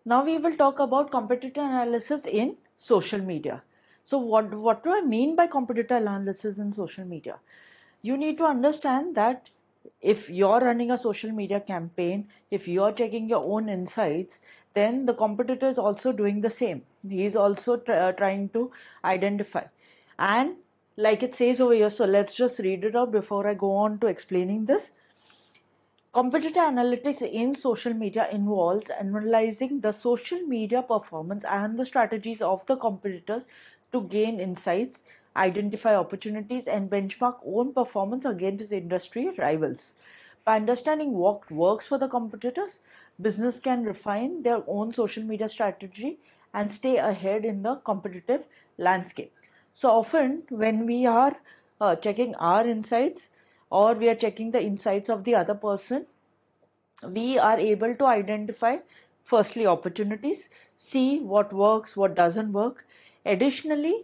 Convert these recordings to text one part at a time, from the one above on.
Now we will talk about competitor analysis in social media. So what do I mean by competitor analysis in social media? You need to understand that if you're running a social media campaign, if you're checking your own insights, then the competitor is also doing the same. He's also trying to identify. And like it says over here, so let's just read it out before I go on to explaining this. Competitor analytics in social media involves analyzing the social media performance and the strategies of the competitors to gain insights, identify opportunities, and benchmark own performance against industry rivals. By understanding what works for the competitors, business can refine their own social media strategy and stay ahead in the competitive landscape. So often, when we are checking our insights, or we are checking the insights of the other person, we are able to identify firstly opportunities, see what works, what doesn't work. Additionally,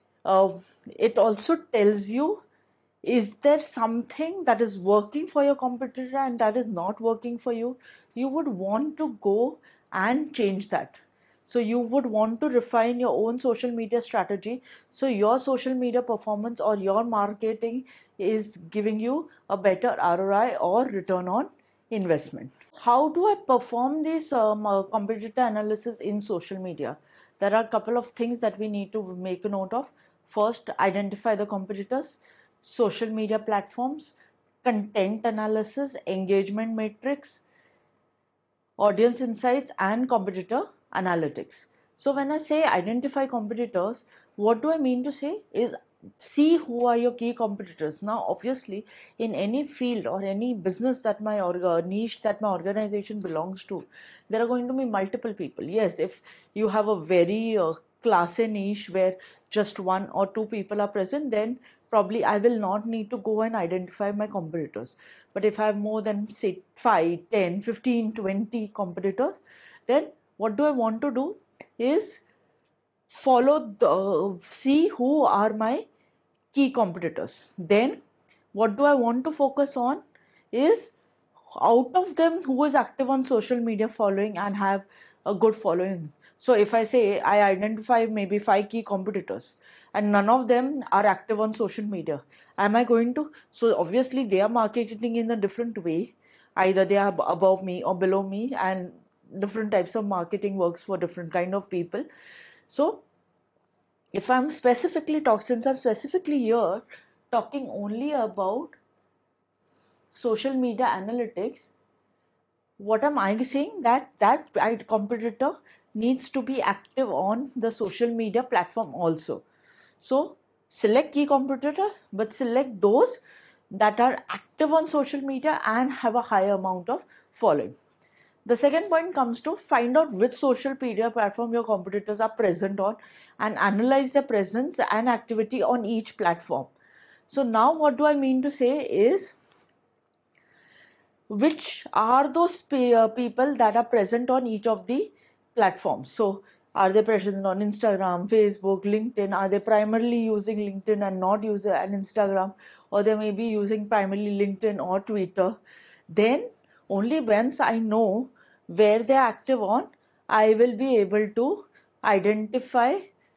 it also tells you, is there something that is working for your competitor and that is not working for you? You would want to go and change that. So you would want to refine your own social media strategy, so your social media performance or your marketing is giving you a better ROI or return on investment. How do I perform this competitor analysis in social media? There are a couple of things that we need to make a note of. First, identify the competitors, social media platforms, content analysis, engagement metrics, audience insights, and competitor analytics. So when I say identify competitors, what do I mean to say is see who are your key competitors. Now obviously in any field or any business that my niche that my organization belongs to, there are going to be multiple people. Yes, if you have a very class A niche where just one or two people are present, then probably I will not need to go and identify my competitors. But if I have more than say 5, 10, 15, 20 competitors, then what do I want to do is see who are my key competitors. Then what do I want to focus on is, out of them, who is active on social media following and have a good following. So if I say I identify maybe 5 key competitors and none of them are active on social media, am I going to, so obviously they are marketing in a different way, either they are above me or below me, and different types of marketing works for different kind of people. So if I'm specifically since I'm specifically here talking only about social media analytics, what am I saying? That competitor needs to be active on the social media platform also. So select key competitors, but select those that are active on social media and have a higher amount of following. The second point comes to find out which social media platform your competitors are present on and analyze their presence and activity on each platform. So now what do I mean to say is, which are those people that are present on each of the platforms. So are they present on Instagram, Facebook, LinkedIn? Are they primarily using LinkedIn and not using an Instagram? Or they may be using primarily LinkedIn or Twitter? Then only once I know where they're active on, I will be able to identify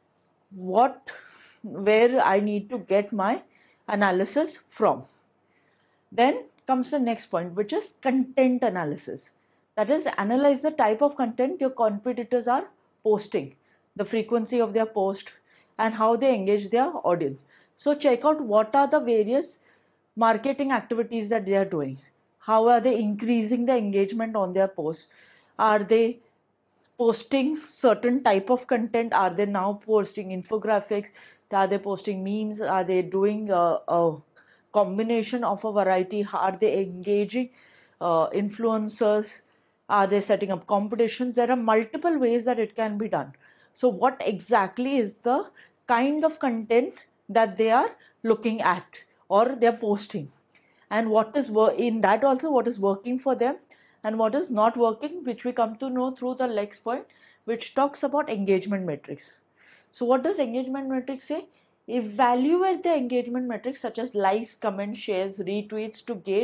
where I need to get my analysis from. Then comes the next point, which is content analysis. That is, analyze the type of content your competitors are posting, the frequency of their post, and how they engage their audience. So check out what are the various marketing activities that they are doing. How are they increasing the engagement on their posts? Are they posting certain type of content? Are they now posting infographics? Are they posting memes? Are they doing a combination of a variety? Are they engaging influencers? Are they setting up competitions? There are multiple ways that it can be done. So what exactly is the kind of content that they are looking at or they're posting, and what is in that also what is working for them and what is not working, which we come to know through the next point, which talks about engagement metrics. So what does engagement metrics say? Evaluate the engagement metrics such as likes, comments, shares, retweets to gauge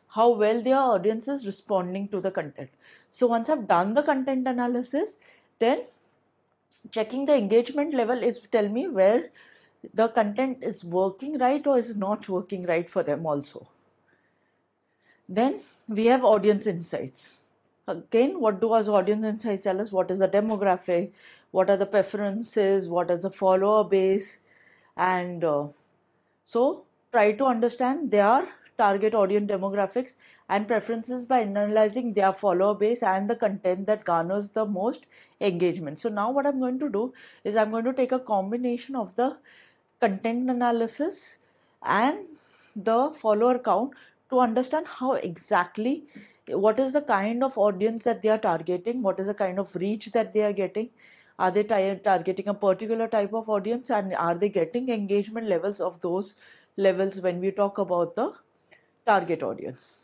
how well their audience is responding to the content. So once I've done the content analysis, then checking the engagement level is tell me where the content is working right or is not working right for them also. Then we have audience insights. Again, what do our audience insights tell us? What is the demographic? What are the preferences? What is the follower base? And so try to understand their target audience demographics and preferences by analyzing their follower base and the content that garners the most engagement. So now what I'm going to do is I'm going to take a combination of the content analysis and the follower count to understand how exactly what is the kind of audience that they are targeting, what is the kind of reach that they are getting. Are they targeting a particular type of audience, and are they getting engagement levels of those levels when we talk about the target audience?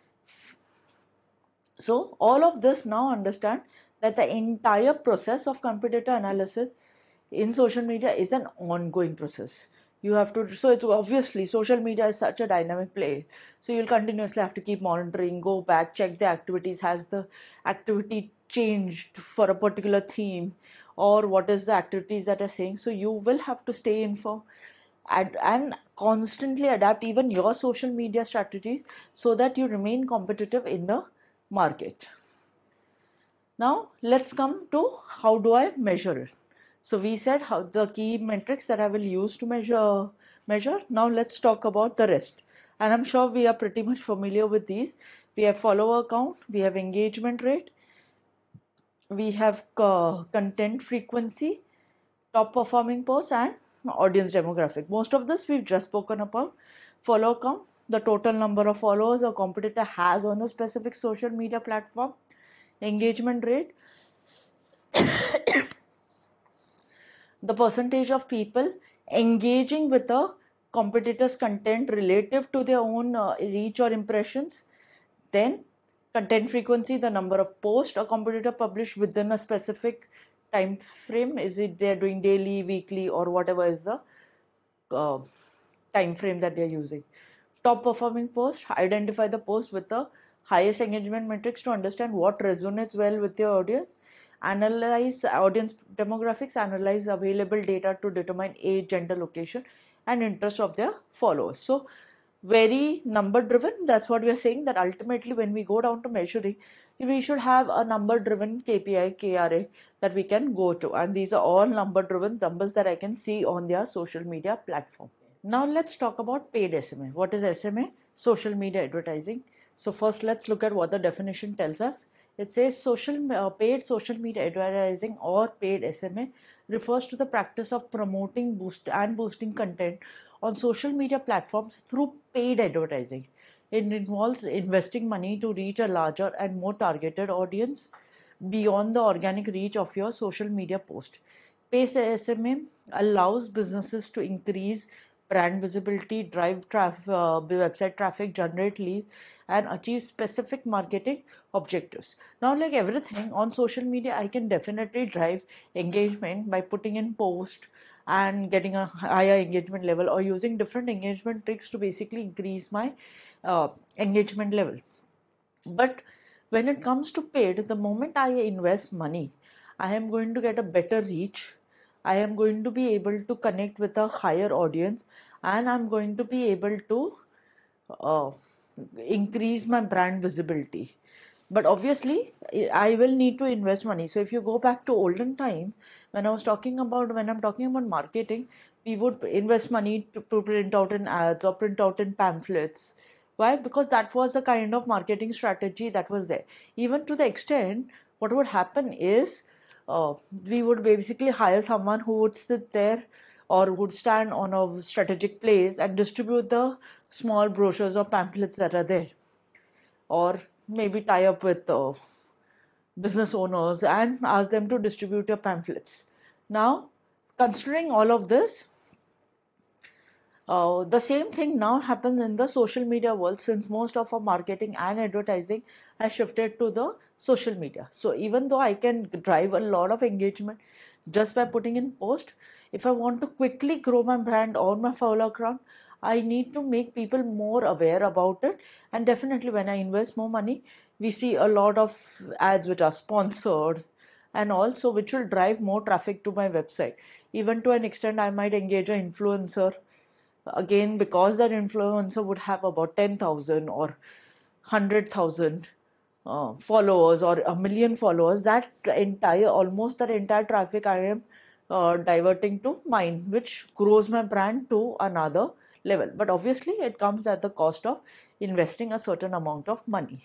So all of this, now understand that the entire process of competitor analysis in social media is an ongoing process. You have to, so it's obviously social media is such a dynamic place. So you'll continuously have to keep monitoring, go back, check the activities. Has the activity changed for a particular theme, or what is the activities that are saying? So you will have to stay informed and constantly adapt even your social media strategies so that you remain competitive in the market. Now let's come to how do I measure it. So we said how the key metrics that I will use to measure. Now let's talk about the rest. And I'm sure we are pretty much familiar with these. We have follower count, we have engagement rate, we have content frequency, top performing posts, and audience demographic. Most of this we've just spoken about. Follower count, the total number of followers a competitor has on a specific social media platform. Engagement rate, the percentage of people engaging with a competitor's content relative to their own reach or impressions. Then content frequency, the number of posts a competitor publish within a specific time frame. Is it they're doing daily, weekly, or whatever is the time frame that they're using. Top performing post, identify the post with the highest engagement metrics to understand what resonates well with your audience. Analyze audience demographics, analyze available data to determine age, gender, location, and interest of their followers. So very number driven. That's what we are saying, that ultimately when we go down to measuring, we should have a number driven KPI, KRA that we can go to, and these are all number driven numbers that I can see on their social media platform. Now let's talk about paid SMA. What is SMA? Social media advertising. So first let's look at what the definition tells us. It says paid social media advertising or paid SMA refers to the practice of promoting, boosting content on social media platforms through paid advertising. It involves investing money to reach a larger and more targeted audience beyond the organic reach of your social media post. Paid SMA allows businesses to increase brand visibility, drive website traffic, generate leads, and achieve specific marketing objectives. Now, like everything on social media, I can definitely drive engagement by putting in post and getting a higher engagement level, or using different engagement tricks to basically increase my engagement level. But when it comes to paid, the moment I invest money, I am going to get a better reach. I am going to be able to connect with a higher audience, and I'm going to be able to increase my brand visibility. But obviously I will need to invest money. So if you go back to olden time, when I'm talking about marketing, we would invest money to print out in ads or print out in pamphlets. Why? Because that was the kind of marketing strategy that was there. Even to the extent, what would happen is we would basically hire someone who would sit there or would stand on a strategic place and distribute the small brochures or pamphlets that are there, or maybe tie up with business owners and ask them to distribute your pamphlets. Now, considering all of this, the same thing now happens in the social media world, since most of our marketing and advertising has shifted to the social media. So even though I can drive a lot of engagement just by putting in post, if I want to quickly grow my brand or my follower count, I need to make people more aware about it. And definitely when I invest more money, we see a lot of ads which are sponsored and also which will drive more traffic to my website. Even to an extent, I might engage an influencer, again because that influencer would have about 10,000 or 100,000 followers or a million followers. That entire, almost that entire traffic I am diverting to mine, which grows my brand to another level. But obviously it comes at the cost of investing a certain amount of money.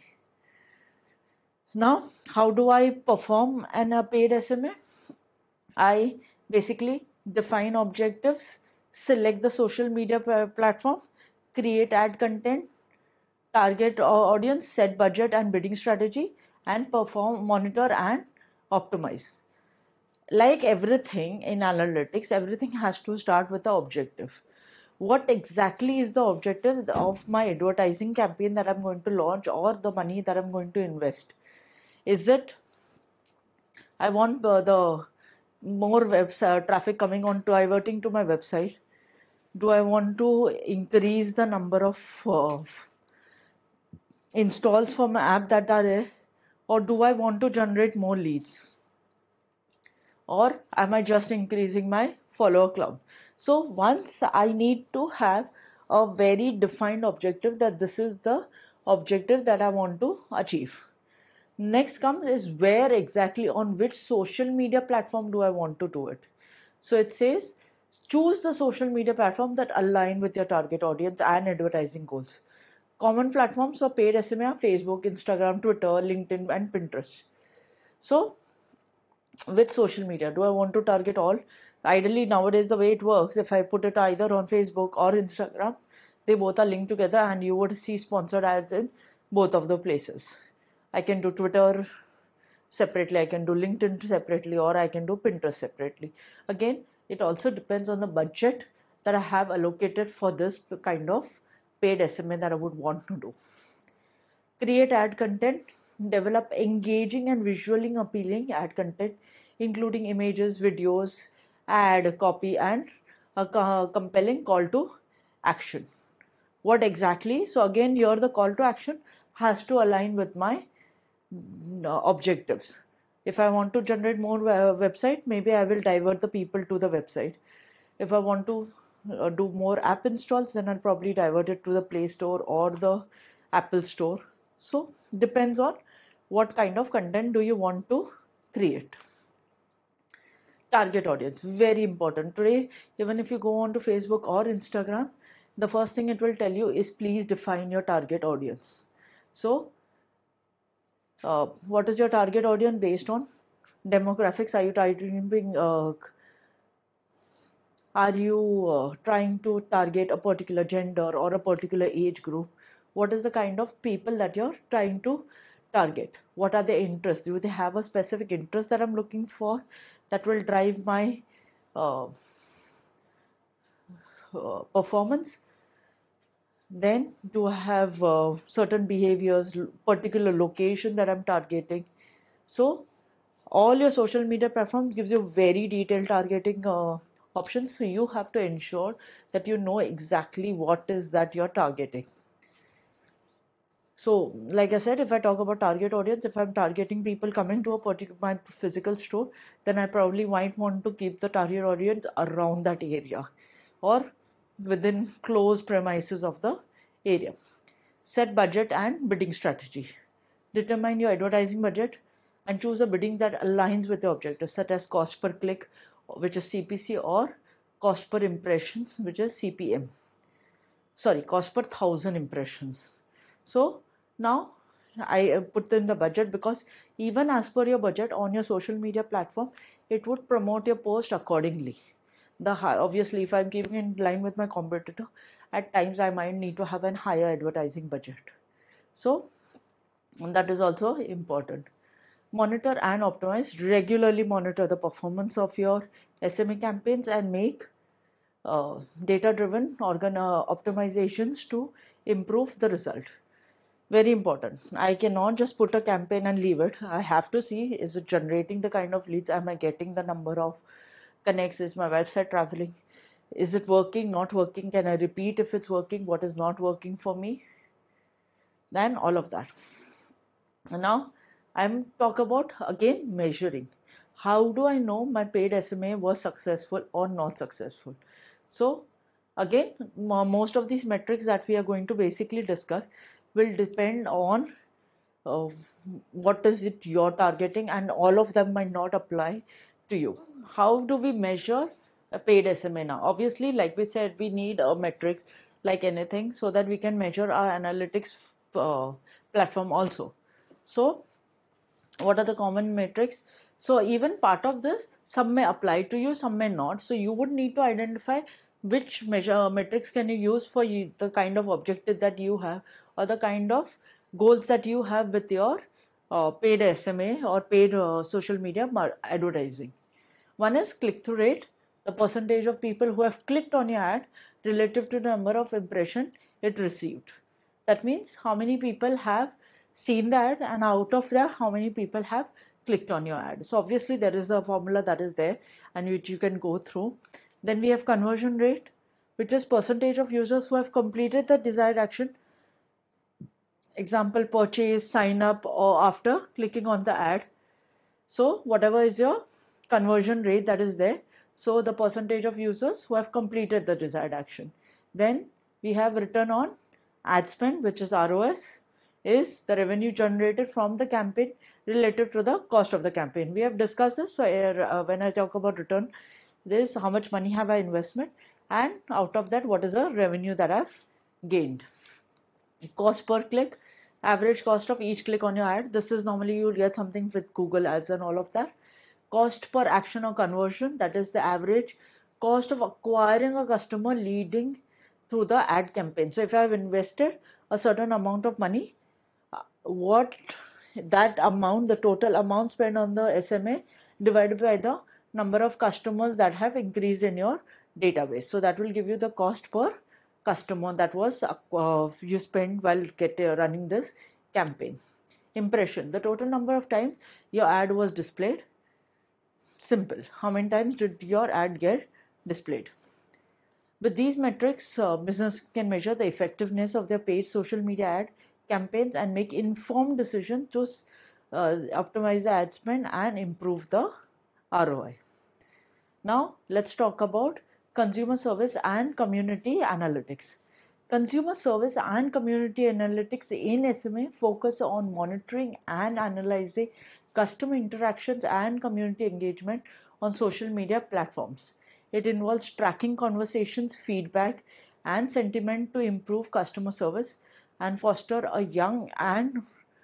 Now, how do I perform a paid SMA? I basically define objectives, select the social media platform, create ad content, target audience, set budget and bidding strategy, and perform, monitor, and optimize. Like everything in analytics, everything has to start with the objective. What exactly is the objective of my advertising campaign that I'm going to launch, or the money that I'm going to invest? Is it I want the more website traffic coming on to diverting to my website? Do I want to increase the number of installs for my app that are there, or do I want to generate more leads, or am I just increasing my follower count? So once I need to have a very defined objective, that this is the objective that I want to achieve. Next comes is where exactly, on which social media platform do I want to do it. So it says choose the social media platform that align with your target audience and advertising goals. Common platforms for paid SMA are Facebook, Instagram, Twitter, LinkedIn, and Pinterest. So with social media, do I want to target all? Ideally nowadays the way it works, if I put it either on Facebook or Instagram, they both are linked together and you would see sponsored ads in both of the places. I can do Twitter separately, I can do LinkedIn separately, or I can do Pinterest separately. Again, it also depends on the budget that I have allocated for this kind of paid SMA that I would want to do. Create ad content, develop engaging and visually appealing ad content, including images, videos, ad copy, and a compelling call to action. What exactly? So again, here the call to action has to align with my objectives. If I want to generate more website, maybe I will divert the people to the website. If I want to do more app installs, then I'll probably divert it to the Play Store or the Apple Store. So depends on what kind of content do you want to create. Target audience, very important. Today, even if you go on to Facebook or Instagram, the first thing it will tell you is please define your target audience. So what is your target audience based on? Demographics. Are you trying to target a particular gender or a particular age group? What is the kind of people that you're trying to target? What are their interests? Do they have a specific interest that I'm looking for that will drive my performance? Then do I have certain behaviors, particular location that I'm targeting? So all your social media platforms gives you very detailed targeting options. So you have to ensure that you know exactly what is that you're targeting. So like I said, if I talk about target audience, if I'm targeting people coming to my physical store, then I probably might want to keep the target audience around that area or within close premises of the area. Set budget and bidding strategy. Determine your advertising budget and choose a bidding that aligns with your objectives, such as cost per click, which is CPC, or cost per impressions, which is CPM. Sorry, cost per 1,000 impressions. So now I put in the budget, because even as per your budget on your social media platform, it would promote your post accordingly. Obviously, if I'm keeping in line with my competitor, at times I might need to have a higher advertising budget. So that is also important. Monitor and optimize. Regularly monitor the performance of your SMA campaigns and make data-driven optimizations to improve the result. Very important. I cannot just put a campaign and leave it. I have to see, is it generating the kind of leads? Am I getting the number of connects? Is my website traveling? Is it working, not working? Can I repeat if it's working? What is not working for me? Then all of that. And now I'm talk about again measuring. How do I know my paid SMA was successful or not successful? So again, most of these metrics that we are going to basically discuss will depend on uh, what is it you're targeting, and all of them might not apply to you. How do we measure a paid SMA now? Obviously, like we said, we need a metrics like anything so that we can measure our analytics platform also. So what are the common metrics? So even part of this, some may apply to you, some may not. So you would need to identify which metrics can you use for the kind of objective that you have, or the kind of goals that you have with your paid SMA or paid social media advertising. One is click-through rate, the percentage of people who have clicked on your ad relative to the number of impression it received. That means how many people have seen the ad, and out of that, how many people have clicked on your ad. So obviously there is a formula that is there and which you can go through. Then we have conversion rate, which is percentage of users who have completed the desired action. Example, purchase, sign up, or after clicking on the ad. So whatever is your conversion rate that is there, so the percentage of users who have completed the desired action. Then we have return on ad spend, which is ROS, is the revenue generated from the campaign relative to the cost of the campaign. We have discussed this. So when I talk about return, there is how much money have I investment, and out of that, what is the revenue that I've gained. Cost per click, average cost of each click on your ad. This is normally you'll get something with Google Ads and all of that. Cost per action or conversion, that is the average cost of acquiring a customer leading through the ad campaign. So if I have invested a certain amount of money, what that amount, the total amount spent on the SMA divided by the number of customers that have increased in your database. So that will give you the cost per customer that was you spent while running this campaign. Impression, the total number of times your ad was displayed. Simple. How many times did your ad get displayed? With these metrics, business can measure the effectiveness of their paid social media ad campaigns and make informed decisions to optimize the ad spend and improve the ROI. Now, let's talk about consumer service and community analytics. Consumer service and community analytics in SMA focus on monitoring and analyzing customer interactions and community engagement on social media platforms. It involves tracking conversations, feedback, and sentiment to improve customer service and foster a young and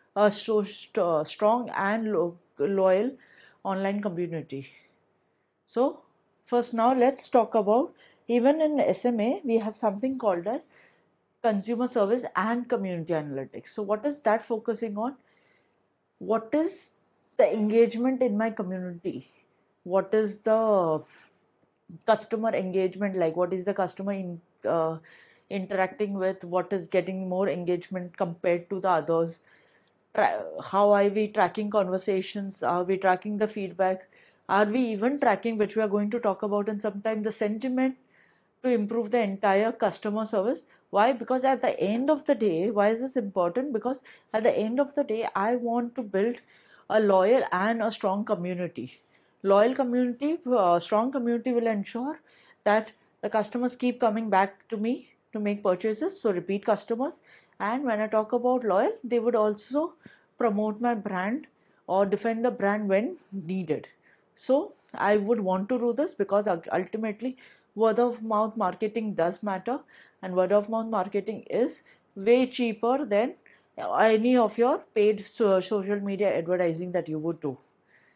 strong and loyal online community. So first, now let's talk about, even in SMA we have something called as consumer service and community analytics. So what is that focusing on? What is the engagement in my community? What is the customer engagement like? What is the customer interacting with? What is getting more engagement compared to the others? How are we tracking conversations? Are we tracking the feedback? Are we even tracking, which we are going to talk about in some time, the sentiment to improve the entire customer service? Why? Because at the end of the day, why is this important? Because at the end of the day, I want to build a loyal and a strong community. Loyal community, strong community will ensure that the customers keep coming back to me to make purchases, so repeat customers. And when I talk about loyal, they would also promote my brand or defend the brand when needed. So I would want to do this because ultimately word of mouth marketing does matter, and word of mouth marketing is way cheaper than any of your paid social media advertising that you would do.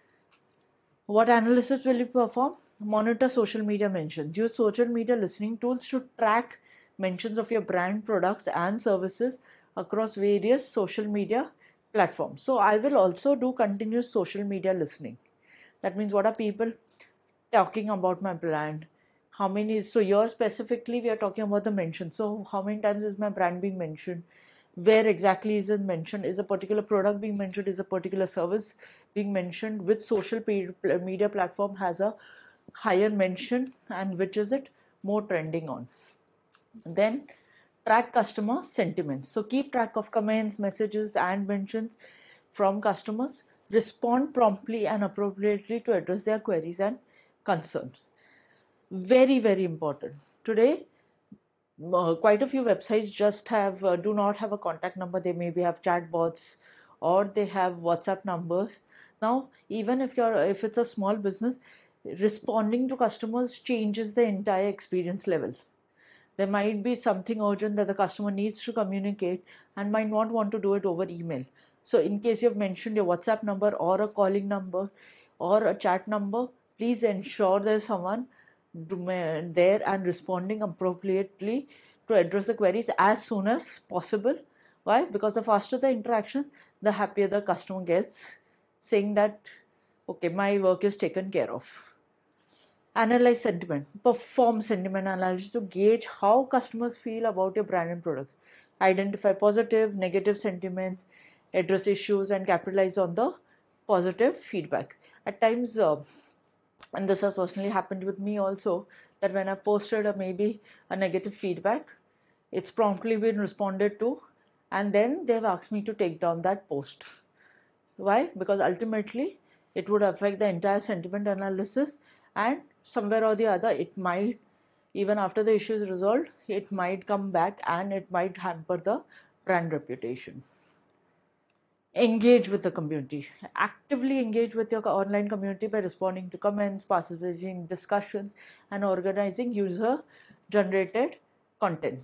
What analysis will you perform? Monitor social media mentions. Use social media listening tools to track mentions of your brand, products, and services across various social media platforms. So I will also do continuous social media listening. That means what are people talking about my brand? How many? So here specifically we are talking about the mention. So how many times is my brand being mentioned? Where exactly is it mentioned? Is a particular product being mentioned? Is a particular service being mentioned? Which social media platform has a higher mention, and which is it? more trending on. Then track customer sentiments. So keep track of comments, messages, and mentions from customers. Respond promptly and appropriately to address their queries and concerns. Very, very important. Today, quite a few websites just have do not have a contact number. They maybe have chat bots or they have WhatsApp numbers. Now, even if it's a small business, responding to customers changes the entire experience level. There might be something urgent that the customer needs to communicate and might not want to do it over email. So in case you've mentioned your WhatsApp number or a calling number or a chat number, please ensure there's someone there and responding appropriately to address the queries as soon as possible. Why? Because the faster the interaction, the happier the customer gets, saying that, okay, my work is taken care of. Analyze sentiment. Perform sentiment analysis to gauge how customers feel about your brand and products. Identify positive, negative sentiments, address issues, and capitalize on the positive feedback. At times, and this has personally happened with me also, that when I posted maybe a negative feedback, it's promptly been responded to, and then they've asked me to take down that post. Why? Because ultimately it would affect the entire sentiment analysis, and somewhere or the other it might, even after the issue is resolved, it might come back and it might hamper the brand reputation. Engage with the community. Actively engage with your online community by responding to comments, participating in discussions, and organizing user-generated content.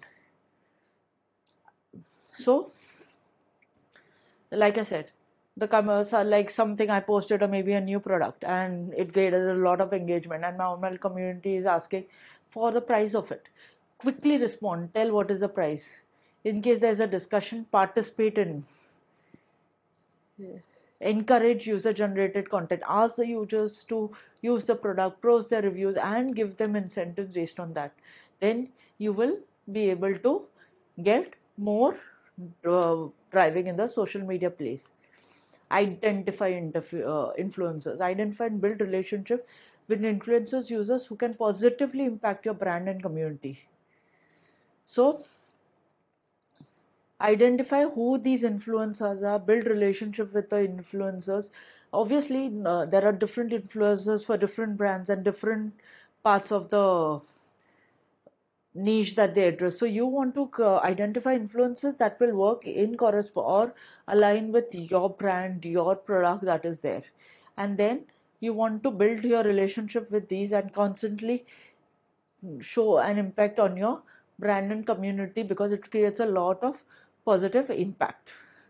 So, like I said, the comments are like something I posted or maybe a new product and it gathers a lot of engagement, and my online community is asking for the price of it. Quickly respond, tell what is the price. In case there's a discussion, participate in. Encourage user-generated content. Ask the users to use the product, post their reviews, and give them incentives based on that. Then you will be able to get more driving in the social media place. Identify influencers. Identify and build relationship with influencers, users who can positively impact your brand and community. So identify who these influencers are, build relationship with the influencers. Obviously, there are different influencers for different brands and different parts of the niche that they address. So you want to identify influencers that will work in correspond or align with your brand, your product that is there. And then you want to build your relationship with these and constantly show an impact on your brand and community, because it creates a lot of positive impact.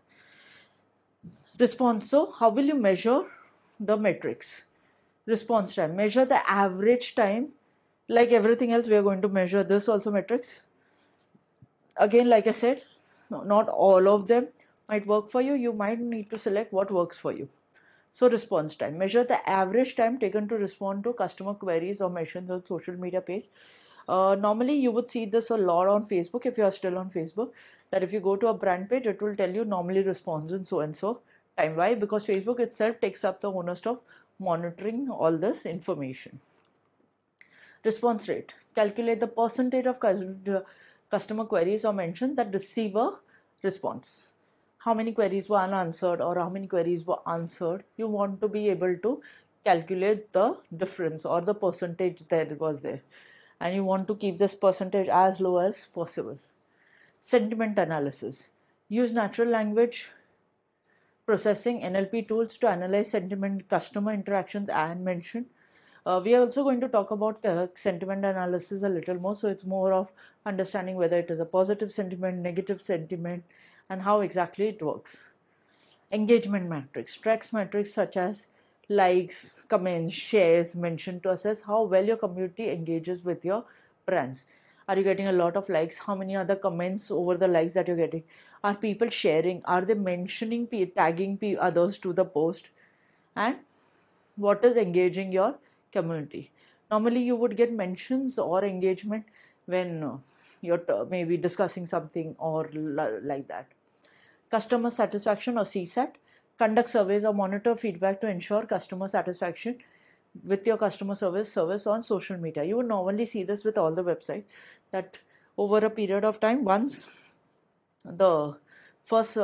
Response. So how will you measure the metrics? Response time. Measure the average time. Like everything else, we are going to measure this also metrics. Again, like I said, not all of them might work for you. You might need to select what works for you. So response time. Measure the average time taken to respond to customer queries or mentions on social media page. Normally you would see this a lot on Facebook if you are still on Facebook, that if you go to a brand page, it will tell you normally responds in so and so time. Why? Because Facebook itself takes up the onus of monitoring all this information. Response rate. Calculate the percentage of customer queries or mentions that receive a response. How many queries were unanswered or how many queries were answered? You want to be able to calculate the difference or the percentage that was there. And you want to keep this percentage as low as possible. Sentiment analysis. Use natural language processing NLP tools to analyze sentiment, customer interactions and mention. We are also going to talk about sentiment analysis a little more. So it's more of understanding whether it is a positive sentiment, negative sentiment, and how exactly it works. Engagement metrics. Tracks metrics such as likes, comments, shares, mentioned to assess how well your community engages with your brands. Are you getting a lot of likes? How many other comments over the likes that you're getting? Are people sharing? Are they mentioning, tagging others to the post? And what is engaging your community? Normally you would get mentions or engagement when you're maybe discussing something or like that. Customer satisfaction or CSAT. Conduct surveys or monitor feedback to ensure customer satisfaction with your customer service on social media. You would normally see this with all the websites, that over a period of time, once the first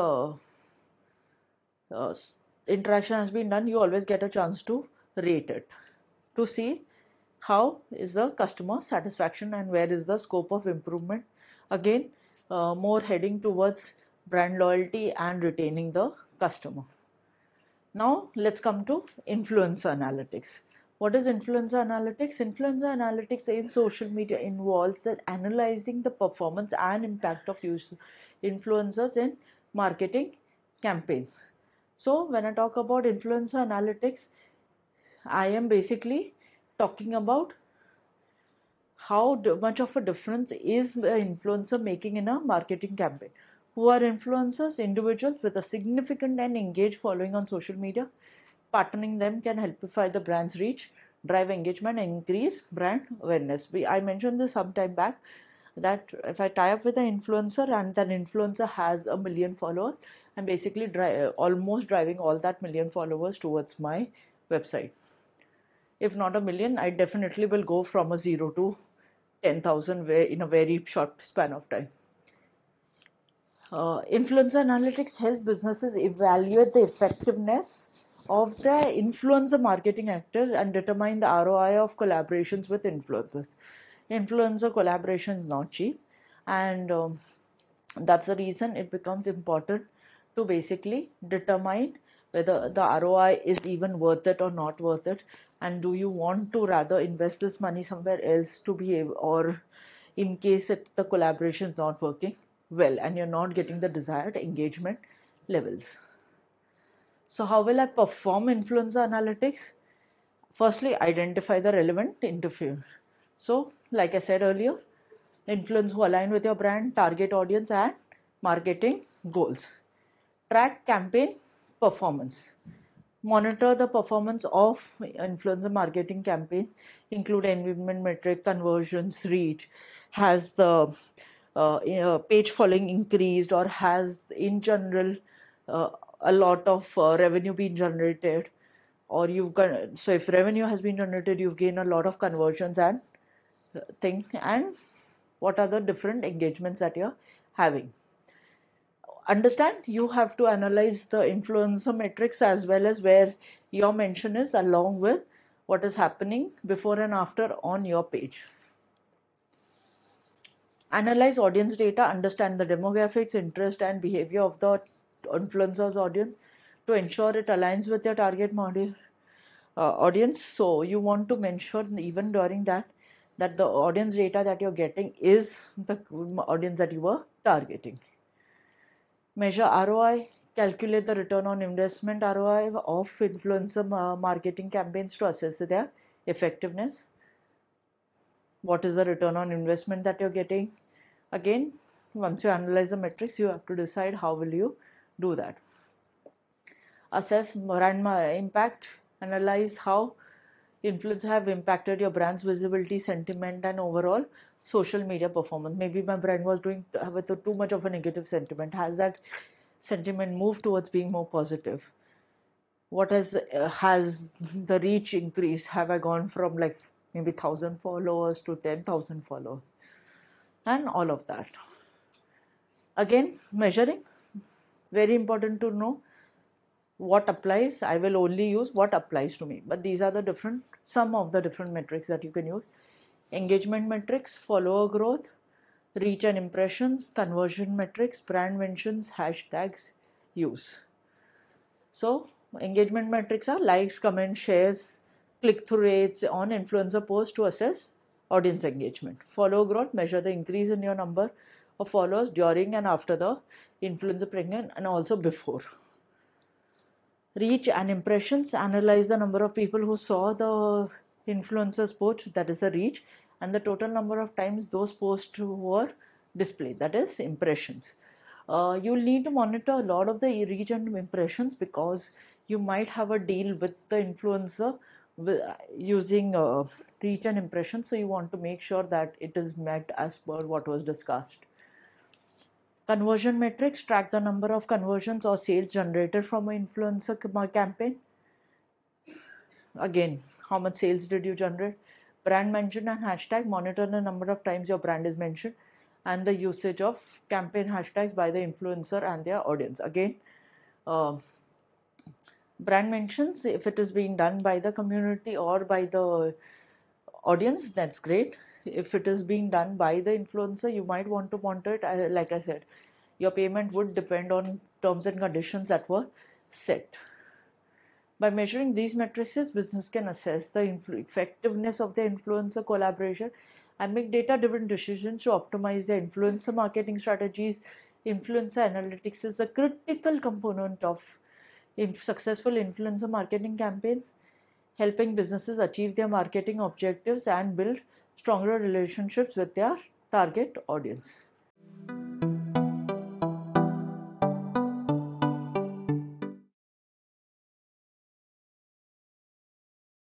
interaction has been done, you always get a chance to rate it, to see how is the customer satisfaction and where is the scope of improvement. Again, more heading towards brand loyalty and retaining the customer. Now let's come to influencer analytics. What is influencer analytics? Influencer analytics in social media involves that analyzing the performance and impact of influencers in marketing campaigns. So when I talk about influencer analytics, I am basically talking about how much of a difference is an influencer making in a marketing campaign. Who are influencers? Individuals with a significant and engaged following on social media. Partnering them can amplify the brand's reach, drive engagement, and increase brand awareness. I mentioned this some time back, that if I tie up with an influencer and that influencer has 1 million followers, I'm basically almost driving all that 1 million followers towards my website. If not 1 million, I definitely will go from a 0 to 10,000 in a very short span of time. Influencer analytics help businesses evaluate the effectiveness of their influencer marketing actors and determine the ROI of collaborations with influencers. Influencer collaboration is not cheap, and that's the reason it becomes important to basically determine whether the ROI is even worth it or not worth it, and do you want to rather invest this money somewhere else to be able, or in case the collaboration is not working well and you're not getting the desired engagement levels. So how will I perform influencer analytics? Firstly, identify the relevant interference. So like I said earlier, influence who align with your brand, target audience and marketing goals. Track campaign performance. Monitor the performance of influencer marketing campaigns, include engagement metric, conversions, reach, has the page following increased, or has in general a lot of revenue been generated, or so if revenue has been generated, you've gained a lot of conversions and thing, and what are the different engagements that you're having. Understand, you have to analyze the influencer metrics as well as where your mention is, along with what is happening before and after on your page. Analyze audience data, understand the demographics, interest and behavior of the influencer's audience to ensure it aligns with your target audience. So you want to ensure even during that the audience data that you're getting is the audience that you were targeting. Measure ROI, calculate the return on investment ROI of influencer marketing campaigns to assess their effectiveness. What is the return on investment that you're getting? Again, once you analyze the metrics, you have to decide how will you do that. Assess brand impact, analyze how influencers have impacted your brand's visibility, sentiment and overall social media performance. Maybe my brand was doing with too much of a negative sentiment. Has that sentiment moved towards being more positive? What has the reach increased? Have I gone from like maybe 1,000 followers to 10,000 followers? And all of that. Again, measuring, very important to know what applies. I will only use what applies to me, but these are the some of the different metrics that you can use. Engagement metrics, follower growth, reach and impressions, conversion metrics, brand mentions, hashtags use. So engagement metrics are likes, comments, shares, click-through rates on influencer posts to assess audience engagement. Follower growth, measure the increase in your number of followers during and after the influencer pregnant and also before. Reach and impressions, analyze the number of people who saw the influencer's post, that is the reach, and the total number of times those posts were displayed, that is impressions. You'll need to monitor a lot of the reach and impressions because you might have a deal with the influencer using reach and impressions, so you want to make sure that it is met as per what was discussed. Conversion metrics, track the number of conversions or sales generated from an influencer campaign. again, how much sales did you generate? Brand mention and hashtag, monitor the number of times your brand is mentioned and the usage of campaign hashtags by the influencer and their audience. Again, brand mentions, if it is being done by the community or by the audience, that's great. If it is being done by the influencer, you might want to monitor it. Like I said, your payment would depend on terms and conditions that were set. By measuring these matrices, business can assess the effectiveness of the influencer collaboration and make data-driven decisions to optimize their influencer marketing strategies. Influencer analytics is a critical component of successful influencer marketing campaigns, helping businesses achieve their marketing objectives and build stronger relationships with their target audience.